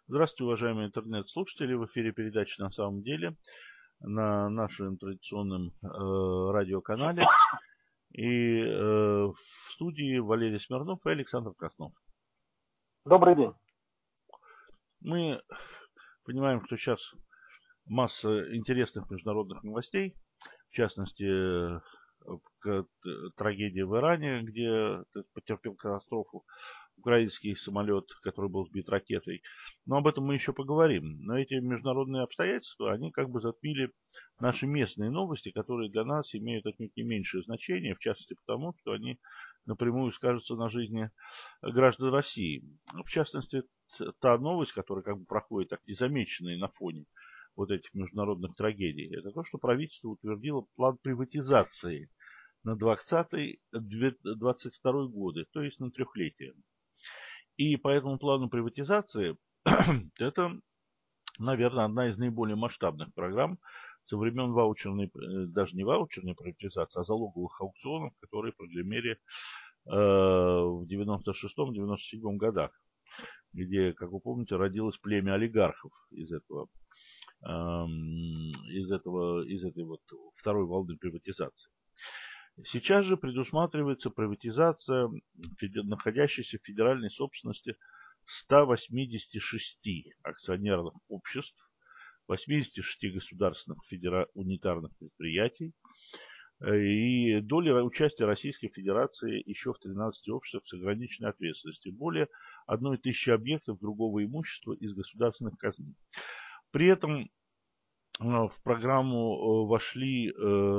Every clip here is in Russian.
Здравствуйте, уважаемые интернет-слушатели. В эфире передача «На самом деле» на нашем традиционном радиоканале. И в студии Валерий Смирнов и Александр Краснов. Добрый день. Мы понимаем, что сейчас масса интересных международных новостей, в частности, трагедия в Иране, где потерпел катастрофу украинский самолет, который был сбит ракетой. Но об этом мы еще поговорим. Но эти международные обстоятельства, они как бы затмили наши местные новости, которые для нас имеют отнюдь не меньшее значение, в частности потому, что они напрямую скажутся на жизни граждан России. В частности, та новость, которая как бы проходит так незамеченной на фоне вот этих международных трагедий, это то, что правительство утвердило план приватизации на 2020-2022 годы, то есть на трехлетие. И по этому плану приватизации это, наверное, одна из наиболее масштабных программ со времен ваучерной, даже не ваучерной приватизации, а залоговых аукционов, которые прогремели в 96-97 годах, где, как вы помните, родилось племя олигархов из этой вот второй волны приватизации. Сейчас же предусматривается приватизация находящейся в федеральной собственности 186 акционерных обществ, 86 государственных унитарных предприятий и доля участия Российской Федерации еще в 13 обществах с ограниченной ответственностью, более 1000 объектов другого имущества из государственных казн. При этом в программу вошли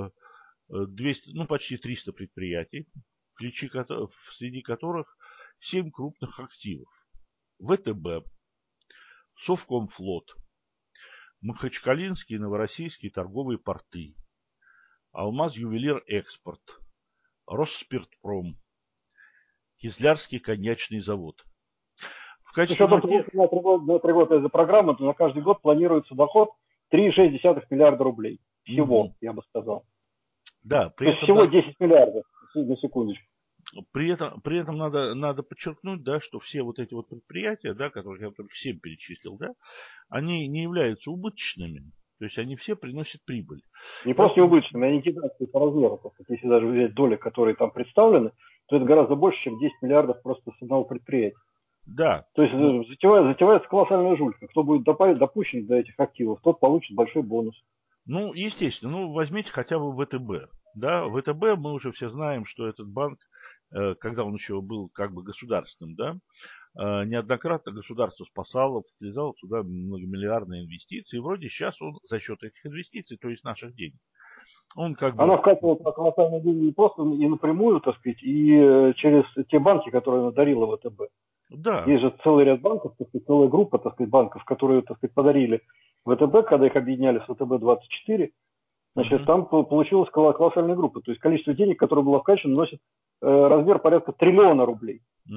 200, почти 300 предприятий, среди которых 7 крупных активов. ВТБ, Совкомфлот, Махачкалинские и Новороссийские торговые порты, Алмаз-Ювелир-Экспорт, Росспиртпром, Кизлярский коньячный завод. В качестве на 3 года из-за программы, то на каждый год планируется доход 3,6 миллиарда рублей. Всего, я бы сказал. Да, то есть всего 10 миллиардов, на секундочку. При этом надо подчеркнуть, да, что все вот эти вот предприятия, да, которых я только всем перечислил, да, они не являются убыточными. То есть они все приносят прибыль. Не просто не убыточными, они гигантские по размеру. Если даже взять доли, которые там представлены, то это гораздо больше, чем 10 миллиардов просто с одного предприятия. Да. То есть затевается колоссальная жулька. Кто будет допущен до этих активов, тот получит большой бонус. Ну, естественно, возьмите хотя бы ВТБ. Да, ВТБ, мы уже все знаем, что этот банк, когда он еще был как бы государственным, да, неоднократно государство спасало, влезало туда многомиллиардные инвестиции. И вроде сейчас он за счет этих инвестиций, то есть наших денег, он как бы... Она вкатывала колоссальные деньги не просто и напрямую, так сказать, и через те банки, которые она дарила ВТБ. Да. Есть же целый ряд банков, так сказать, целая группа, так сказать, банков, которые, так сказать, подарили ВТБ, когда их объединяли с ВТБ-24. Значит, там получилась колоссальная группа. То есть количество денег, которое было вкачано, носит размер порядка 1 триллиона рублей.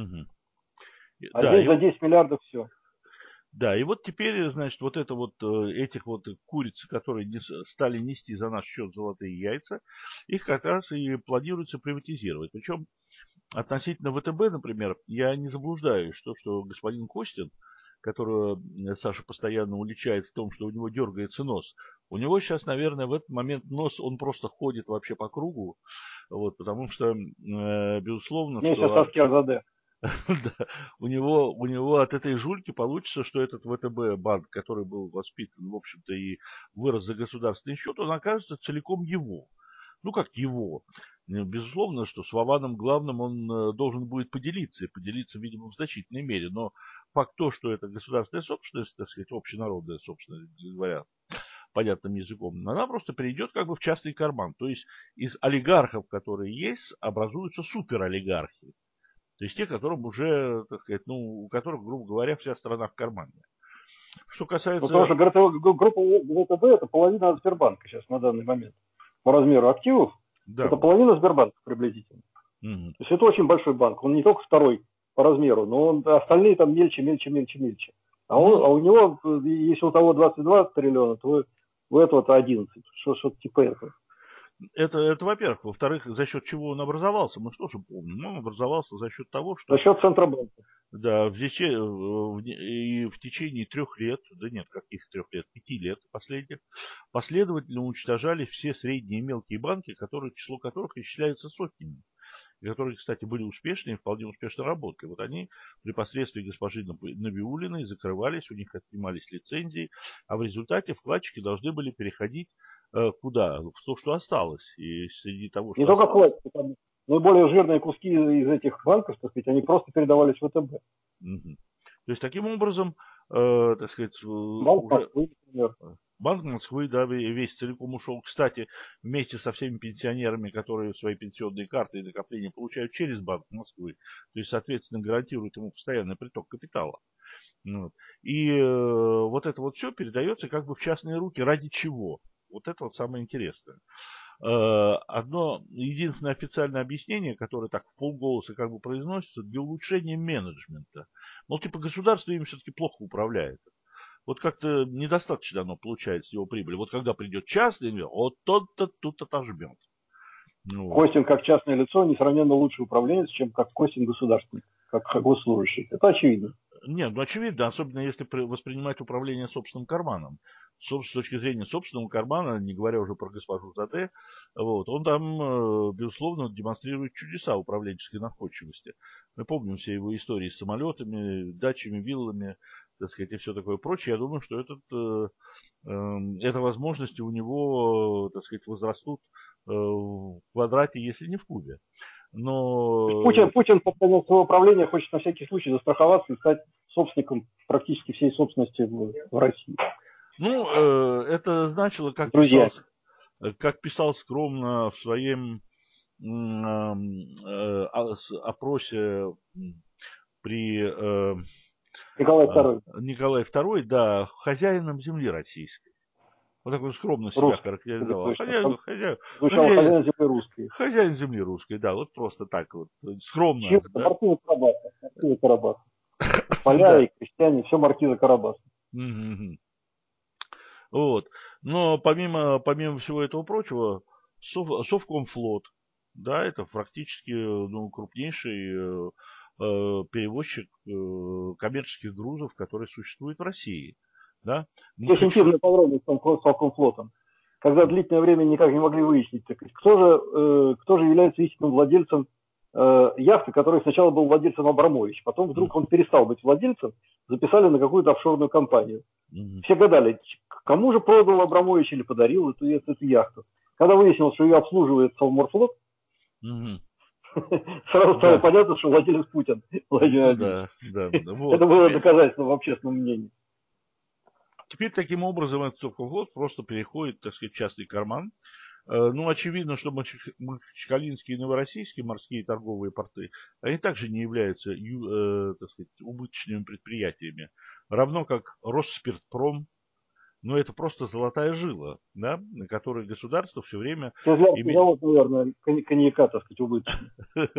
А да, здесь за 10 миллиардов все. Да, и вот теперь, значит, вот это вот этих вот куриц, которые стали нести за наш счет золотые яйца, их как раз и планируется приватизировать. Причем относительно ВТБ, например, я не заблуждаюсь, что господин Костин, которого Саша постоянно уличает в том, что у него дергается нос, у него сейчас, наверное, в этот момент нос, он просто ходит вообще по кругу, вот, потому что, безусловно, что... Да, у него от этой жульки получится, что этот ВТБ банк, который был воспитан, в общем-то, и вырос за государственный счет, он окажется целиком его. Ну, как его. Безусловно, что с Вованом главным он должен будет поделиться, и поделиться, видимо, в значительной мере. Но факт то, что это государственная собственность, так сказать, общенародная собственность, говоря понятным языком, она просто перейдет как бы в частный карман. То есть из олигархов, которые есть, образуются суперолигархи. То есть те, которым уже, так сказать, у которых, грубо говоря, вся страна в кармане. Что касается... Потому что группа ВТБ это половина Сбербанка сейчас на данный момент. По размеру активов это половина Сбербанка приблизительно. То есть это очень большой банк. Он не только второй по размеру, но остальные там мельче. А у него, если у того 22 триллиона, то у этого-то 11. Что-то типа этого. Это, во-первых. Во-вторых, за счет чего он образовался, мы что же помним? Он образовался за счет того, что... За счет Центробанка. Да, и в течение 3 лет, да нет, каких 3 лет, 5 лет последних, последовательно уничтожали все средние и мелкие банки, число которых исчисляется сотнями, и которые, кстати, были успешны и вполне успешно работали. Вот они при посредстве госпожи Набиуллиной закрывались, у них отнимались лицензии, а в результате вкладчики должны были переходить куда? В то, что осталось. И среди того, что... Не только вкладчики, там наиболее жирные куски из этих банков, так сказать, они просто передавались в ВТБ. Угу. То есть, таким образом, так сказать, Банк Москвы, например. Банк Москвы, да, весь целиком ушел. Кстати, вместе со всеми пенсионерами, которые свои пенсионные карты и накопления получают через Банк Москвы. То есть, соответственно, гарантирует ему постоянный приток капитала. Вот. И вот это вот все передается как бы в частные руки. Ради чего? Вот это вот самое интересное. Одно единственное официальное объяснение, которое так в полголоса как бы произносится, для улучшения менеджмента. Мол, типа государство им все-таки плохо управляет. Вот как-то недостаточно оно получает с его прибыли. Вот когда придет частный инвестор, вот тот-то тут отожмет. Ну, Костин как частное лицо несравненно лучший управленец, чем как Костин государственный, как госслужащий. Это очевидно. Нет, ну очевидно, особенно если воспринимать управление собственным карманом. С точки зрения собственного кармана, не говоря уже про госпожу Заде, вот, он там, безусловно, демонстрирует чудеса управленческой находчивости. Мы помним все его истории с самолетами, дачами, виллами, так сказать, и все такое прочее. Я думаю, что это возможности у него, так сказать, возрастут в квадрате, если не в кубе. Но... Путин под конец своего правления хочет на всякий случай застраховаться и стать собственником практически всей собственности в России. Ну, это значило, как писал скромно в своем опросе при Николай II, да, хозяином земли российской. Вот такой скромно себя характеризовал. Хозяин земли русской. Хозяин земли русской, да, вот просто так вот, скромно. Да? Маркиза Карабаса. Поля и крестьяне, все маркиза Карабаса. Вот. Но помимо всего этого прочего, Совкомфлот, да, это практически крупнейший перевозчик коммерческих грузов, который существует в России. Да? Есть интимная подробность с Совкомфлотом. Когда длительное время никак не могли выяснить, кто же является истинным владельцем яхты, который сначала был владельцем Абрамович, потом вдруг он перестал быть владельцем, записали на какую-то офшорную компанию. Все гадали, кому же продал Абрамович или подарил эту яхту. Когда выяснилось, что ее обслуживает Совморфлот, сразу стало понятно, что владелец Путин. Это было доказательство в общественном мнении. Теперь таким образом этот Совкомфлот просто переходит, так сказать, в частный карман. Ну, очевидно, что Махачкалинские и Новороссийские морские торговые порты, они также не являются, так сказать, убыточными предприятиями. Равно как Росспиртпром, но это просто золотая жила, да, на которой государство все время... Кизлярский завод, наверное, коньяка, так сказать, убыточный.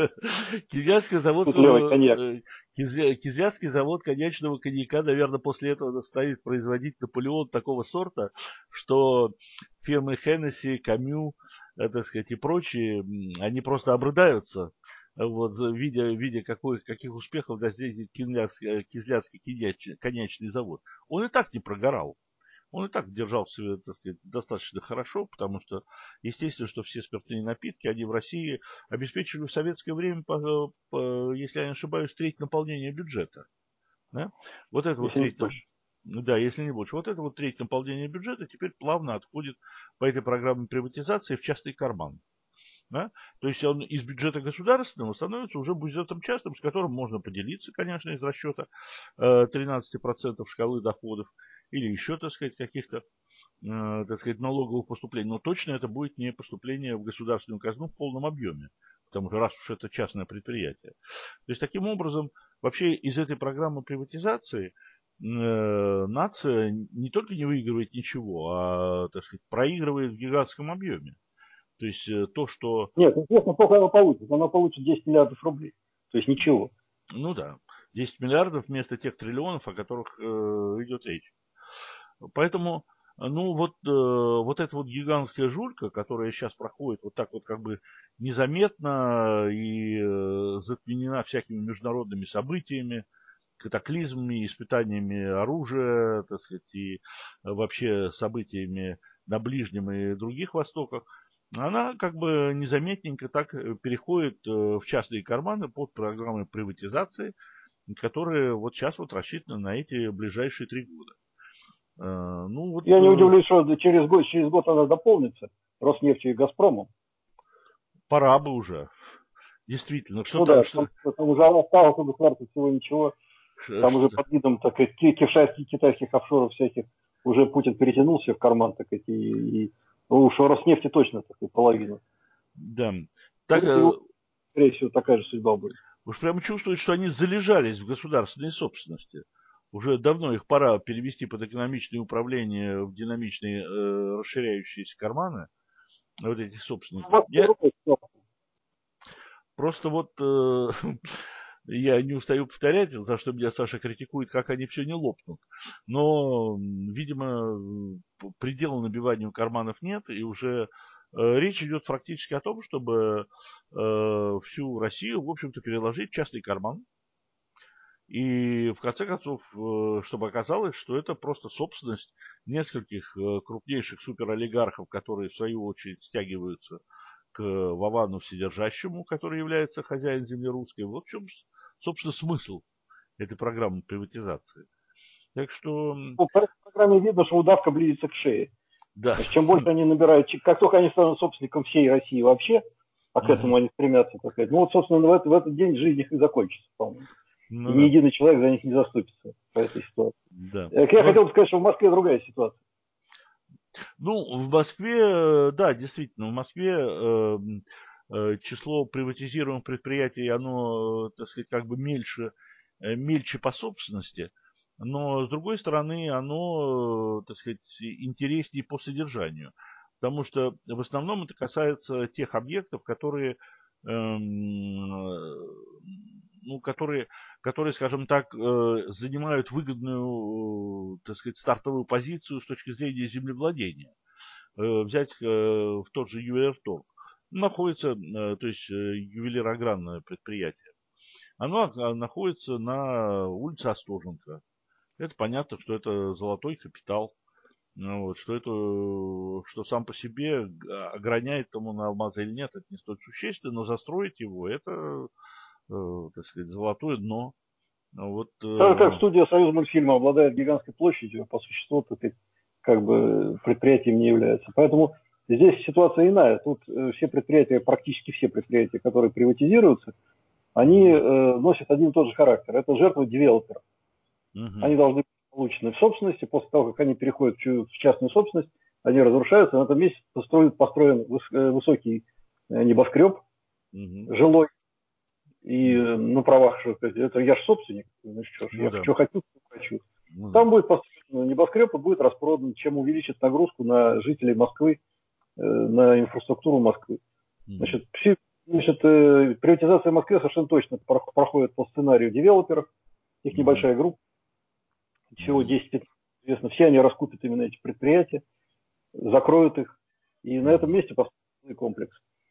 Кизлярский завод коньячного коньяка, наверное, после этого станет производить Наполеон такого сорта, что фирмы Хеннесси, Камю, так сказать, и прочие, они просто обрыдаются, вот, видя каких успехов достигнет Кизлярский коньячный завод. Он и так не прогорал. Он и так держался, так сказать, достаточно хорошо, потому что, естественно, что все спиртные напитки, они в России обеспечивали в советское время, если я не ошибаюсь, треть наполнения бюджета. Да? Вот это вот треть, да, если не больше. Вот это вот треть наполнения бюджета теперь плавно отходит по этой программе приватизации в частный карман. Да? То есть он из бюджета государственного становится уже бюджетом частным, с которым можно поделиться, конечно, из расчета 13% шкалы доходов или еще, так сказать, каких-то, так сказать, налоговых поступлений. Но точно это будет не поступление в государственную казну в полном объеме, потому что раз уж это частное предприятие. То есть таким образом вообще из этой программы приватизации нация не только не выигрывает ничего, а, так сказать, проигрывает в гигантском объеме. То есть то, что... Нет, интересно, сколько она получит. Она получит 10 миллиардов рублей. То есть ничего. Ну да, 10 миллиардов вместо тех триллионов, о которых идет речь. Поэтому Ну, вот эта вот гигантская жулька, которая сейчас проходит вот так вот как бы незаметно и затменена всякими международными событиями, катаклизмами, испытаниями оружия, так сказать, и вообще событиями на Ближнем и других Востоках, она как бы незаметненько так переходит в частные карманы под программы приватизации, которые вот сейчас вот рассчитаны на эти ближайшие 3 года. Ну, вот, я не удивлюсь, что через год она дополнится Роснефтью и Газпромом. Пора бы уже. Действительно. Ну да, там уже осталось у государства всего ничего. Там уже под видом так, китайских офшоров всяких уже Путин перетянулся в карман, так сказать, и уж у Роснефти точно такая половина. Да. Так, скорее всего, такая же судьба будет. Уж прямо чувствует, что они залежались в государственной собственности. Уже давно их пора перевести под экономичное управление в динамичные расширяющиеся карманы. Вот этих собственников. Просто вот я не устаю повторять, за что меня Саша критикует, как они все не лопнут. Но, видимо, предела набиванию карманов нет, и уже речь идет фактически о том, чтобы всю Россию, в общем-то, переложить в частный карман. И в конце концов, чтобы оказалось, что это просто собственность нескольких крупнейших суперолигархов, которые в свою очередь стягиваются к Вовану Вседержащему, который является хозяин земли русской. Вот в чем, собственно, смысл этой программы приватизации. Так что... Ну, по этой программе видно, что удавка близится к шее. Да. Значит, чем больше они набирают, как только они станут собственником всей России вообще, а к этому они стремятся, так сказать, ну вот, собственно, в этот день жизнь их и закончится, по-моему. Ну, и ни единый человек за них не заступится по этой ситуации. Да. Я хотел бы сказать, что в Москве другая ситуация. Ну, в Москве, да, действительно, в Москве число приватизируемых предприятий, оно, так сказать, как бы мельче по собственности, но, с другой стороны, оно, так сказать, интереснее по содержанию. Потому что в основном это касается тех объектов, которые, ну, которые, скажем так, занимают выгодную, так сказать, стартовую позицию с точки зрения землевладения. Взять в тот же Ювелирторг. Находится, то есть ювелирогранное предприятие. Оно находится на улице Остоженко. Это понятно, что это золотой капитал. Вот, что сам по себе ограняет тому на алмазы или нет, это не столь существенно, но застроить его, это, так сказать, золотое дно. Вот, так как студия «Союзмультфильма» обладает гигантской площадью, по существу, как бы предприятием не является. Поэтому здесь ситуация иная. Тут все предприятия, практически все предприятия, которые приватизируются, они носят один и тот же характер. Это жертвы девелоперов. Они должны быть получены в собственности. После того, как они переходят в частную собственность, они разрушаются. На этом месте построен высокий небоскреб жилой. И на правах, что это я же собственник, значит, что хочу, что хочу. Там будет построен небоскреб и будет распродан, чем увеличит нагрузку на жителей Москвы, на инфраструктуру Москвы. Значит, приватизация в Москве совершенно точно проходит по сценарию девелоперов, их небольшая группа, всего 10-15, известно, все они раскупят именно эти предприятия, закроют их, и на этом месте построен комплекс.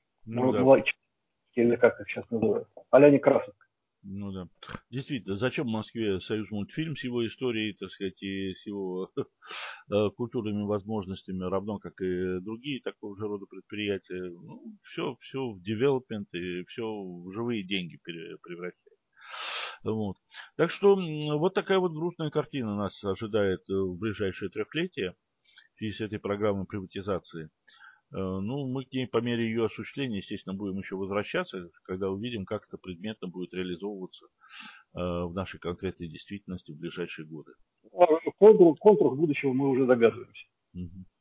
Или как их сейчас называют, а-ля Некрасовка. Ну да. Действительно, зачем в Москве Союзмультфильм с его историей, так сказать, и с его культурными возможностями, равно как и другие такого же рода предприятия. Ну, все в девелопмент и все в живые деньги превращает. Вот. Так что вот такая вот грустная картина нас ожидает в ближайшее 3-летие в связи с этой программой приватизации. Ну, мы к ней по мере ее осуществления, естественно, будем еще возвращаться, когда увидим, как это предметно будет реализовываться в нашей конкретной действительности в ближайшие годы. Контур будущего мы уже догадываемся.